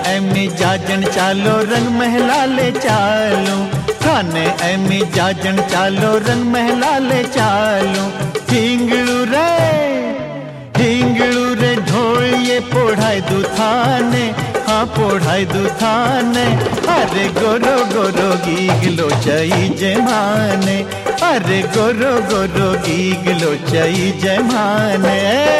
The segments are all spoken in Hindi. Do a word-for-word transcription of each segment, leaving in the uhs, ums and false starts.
एमी जाजन चालो रंग महला ले चालू, थाने एमी जाजन चालो रंग महला ले चालू। हिंगड़ू रे हिंगड़ू रे ढोल ये पोढ़ाई दू थाने, हाँ पोढ़ाई दू थाने। अरे गोरो गोरो गीगलो चई जमाने, अरे गोरो गोरो गीगलो चई जमाने।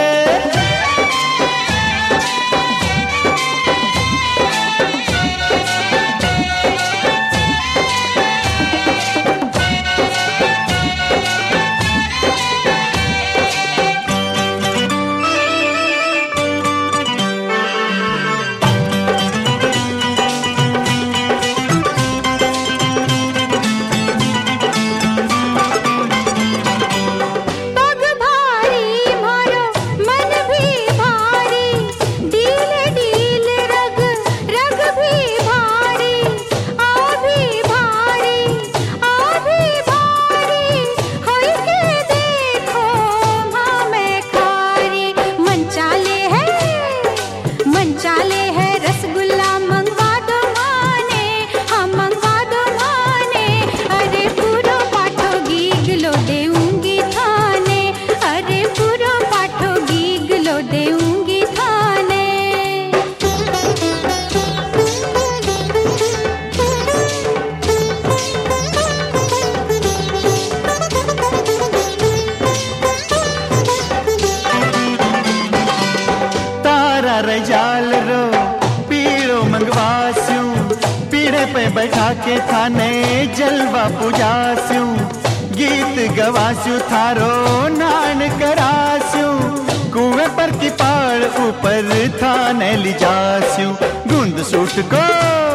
रजाल रो पीड़ो मंगवास्यूं, पीढ़े पे बैठा के थाने जलवा पुजास्यूं। गीत गवास्यूं थारो नान करास्यूं, कुएं पर की पाड़ ऊपर थाने लिजास्यूं। गुंद सूट को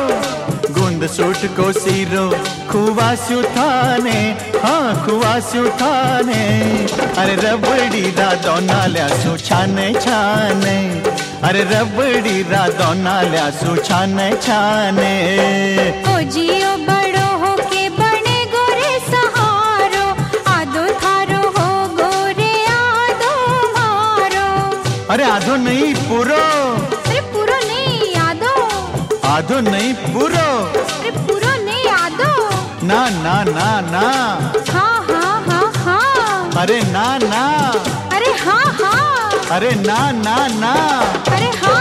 गुंद सूट को सीरो खुवास्यूं थाने, हाँ खुवास्यूं थाने। अरे रबड़ी रादो नाल्यासू छाने छाने, अरे रबड़ी रादो नाल्यासू छाने छाने। ओ जियो बड़ो हो के बने गोरे सहारो, आदो थारो हो गोरे आदो मारो। अरे आधो नहीं पूरो, अरे पूरो नहीं आदो, आधो नहीं पूरो, अरे पूरो नहीं आदो। ना ना ना ना, हाँ हाँ हाँ हाँ, अरे ना ना, अरे हाँ हाँ, अरे ना ना ना, अरे हाँ